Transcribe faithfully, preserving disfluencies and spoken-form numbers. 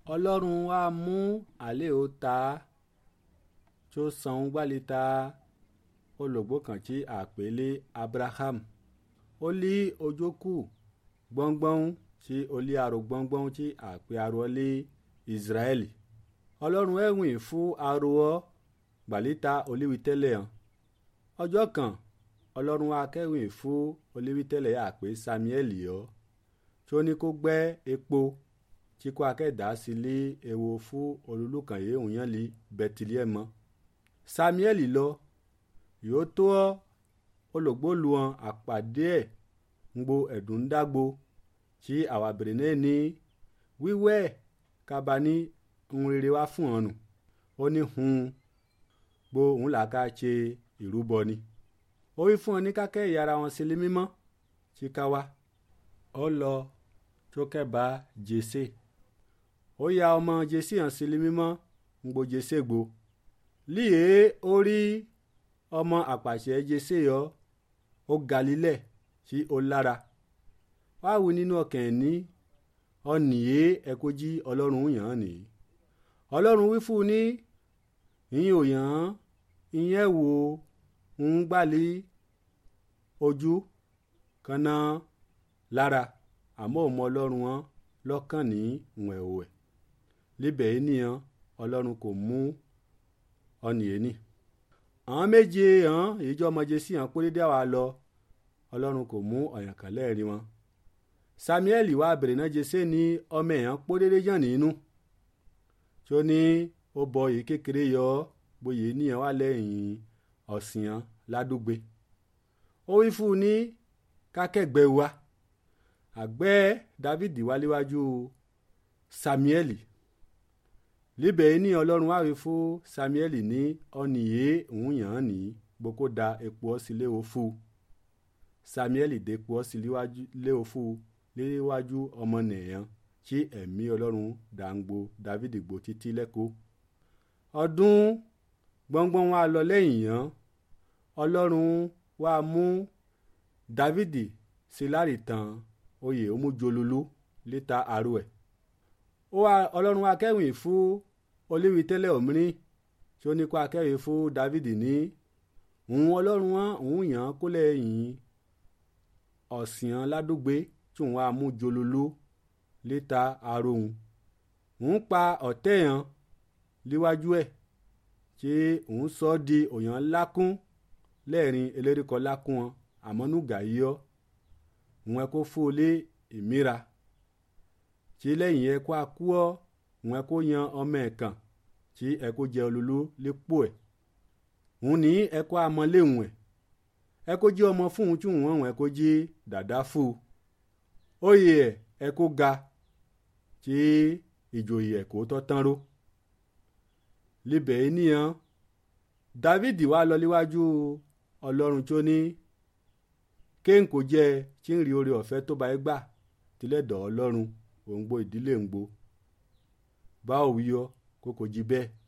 ọlọ́run á mú àlẹ́ ò ta tó san gbálita olùgbò kan tí àpèlé Abraham ó lé ojókù gbọ́ngbọ́n tí ó lé aró gbọ́ngbọ́n tí àpè aró lé Israẹli ọlọ́run ẹ̀wìn fún aró ọ gbàlítà olíwítẹ́lẹ̀ hàn ọjọ́ kan ọlọ́run akẹ́wìn fún olíwítẹ́lẹ̀ àpè Samuel yọ tí ó ní kó gbẹ́ epo tí kò akẹ́dá sí lé ewo fún olùlùkàn yìí òun yẹn lé Bẹtilẹ́mù mọ́ Samuel lọ yóò tó ọ olùgbòlu hàn àpàdé ẹ̀ ń gbo ẹ̀dùn dágbo tí àwa bèrè náà ní wíwẹ́ kaba ní ohun rere wá fún ọ̀nù ó ní hun gbo òun là ká ṣe ìrúbọ ni ó wí fún ọ ní kákẹ́ ìyára wọn sílé mímọ́ tí ká wá ó lọ tó kẹ́ba Jésè ó ya ọmọ Jésè hàn sílé mímọ́ ń gbo Jésè gbo líè ó rí ọmọ àpàṣẹ Jésè yọ ó galilẹ̀ tí ó lára wá wí nínú ọkàn ẹ̀ ní ọ̀nìyé ẹ̀kọ́ jí ọlọ́run yàn án nìyí ọlọ́run wí fún un ní ìyẹn ò yàn án ìyẹn wò ń gbálẹ̀ ojú kan náà lára àmọ́ òun ọlọ́run wọn lọ́kàn ní ìwọ̀n ẹ̀wẹ̀ líbẹ̀ ènìyàn ọlọ́run kò mú ọ̀nìyé ní. àwọn méje hàn ìjọ ọmọ Jésì hàn pé dédé àwa lọ ọlọ́run kò mú ọ̀yàn kan lẹ́ẹ̀rin wọn. Samuel wá bèrè náà Jésè ní ọmọ èèyàn pọ́ dédé yàn nínú tí ó ní ó bọ èyí kékeré yọ bóyá ènìyàn wà lẹ́yìn ọ̀sìn hàn ládùúgbé ó wí fún un ní kákẹ́gbẹ́ wa àgbẹ̀ Dáfídì wá léwájú Samuel líbẹ̀ ní ọlọ́run wá wí fún Samuel ní ọ̀nìyé òun yàn án ní gboko da epo ọ̀sìn léwo fún Samuel dé epo ọ̀sìn léwo fún léwájú ọmọ nìyẹn tí ẹ̀mí ọlọ́run dàǹgbò Dáfídì gbò títí lẹ́kọ̀ọ́ ọdún gbọ́ngbọ́n wa lọ lẹ́yìn yàn ọlọ́run wá mú Dáfídì sí láàrìtàn oyè omújolólú létà àrò ẹ̀ ọlọ́run wá kẹ́wìn fún olíwítẹ́lẹ̀ òmìnirin tí ó ní kó akẹ́wìn fún Dáfídì ní òun ọlọ́run wọn òun yàn kó lẹ́yìn ọ̀sìn ládùúgbé tí òun wá mú jolólú létà àrò òun òun pa ọ̀tẹ̀ hàn líwájú ẹ̀ tí òun sọ di òyàn lákún lẹ́ẹ̀rin eléríkọ lákún wọn àmọ́núgà yíyọ́ òun ẹ kó fún un lé ìmíra tí lẹ́yìn ẹ kó akú ọ́ òun ẹ kó yan ọmọ ẹ̀ kàn tí ẹ kó jẹ olólú lépo ẹ̀ òun ní ẹ kó amọ léhùn ẹ̀ ẹ kó jí ọmọ fún un tí òun wọn ẹ kó jí dàdá fún un oyè ẹ̀ ẹ kó ga tí ìjòyè ẹ̀ kó tọ́ tán ró líbẹ̀ ènìyàn Dáfídì wá lọ léwájú ọlọ́run tó ní kéńkò jẹ́ tí ń rí oore ọ̀fẹ́ tó bá ẹ gbà tilẹ̀ dọ̀ ọlọ́run òǹgbò ìdílé ń gbò bá òwúyọ kókò jí bẹ́ẹ̀